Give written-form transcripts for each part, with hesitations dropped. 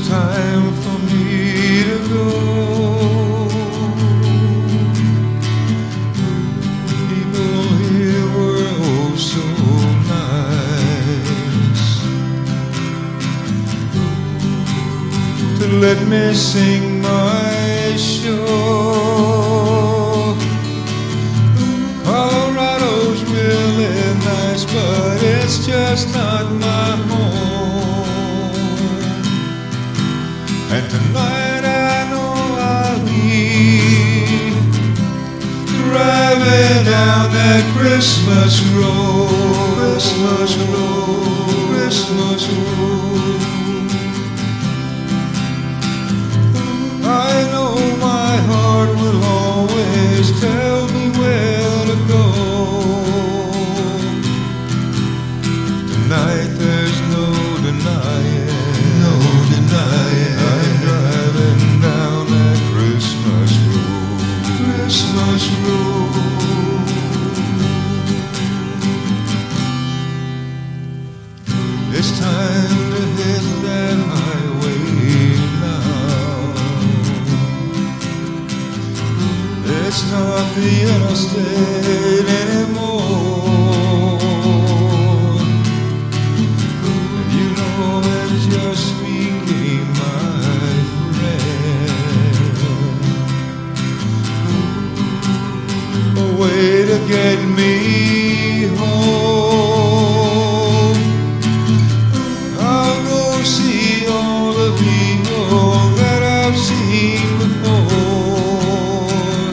time for me to go. People here were oh so nice to let me sing my show. Colorado's really nice, but it's just not my home. And tonight I know I'll be driving down that Christmas road, Christmas road, Christmas road. I know my heart will always tell me where to go. Tonight there's no denying, no denying. I'm driving down that Christmas road, Christmas road. It's time to hit that highway now. It's not the interstate anymore. You know that just became my friend. A way to get me home. I'll go see all the people that I've seen before.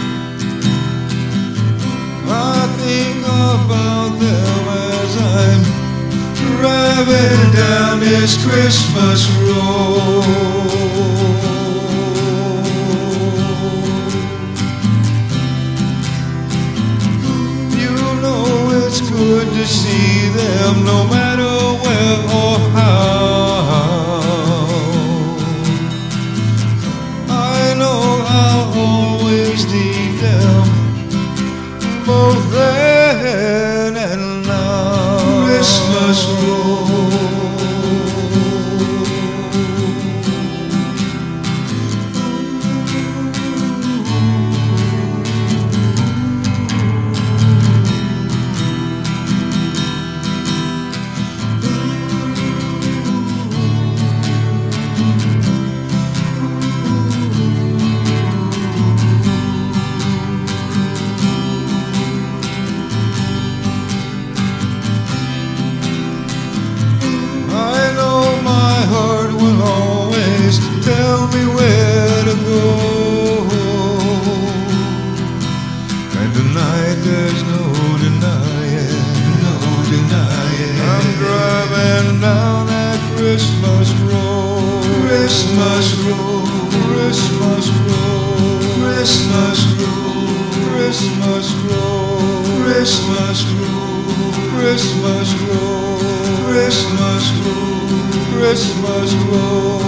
I think about them as I'm driving down this Christmas road. You know it's good to see them no matter where or how. I know I'll always need them both then and now. Christmas road. Tell me where to go. And tonight there's no denying, no denying. I'm driving down that Christmas road, Christmas road, Christmas road, Christmas road, Christmas road, Christmas road, Christmas road, Christmas road, Christmas road.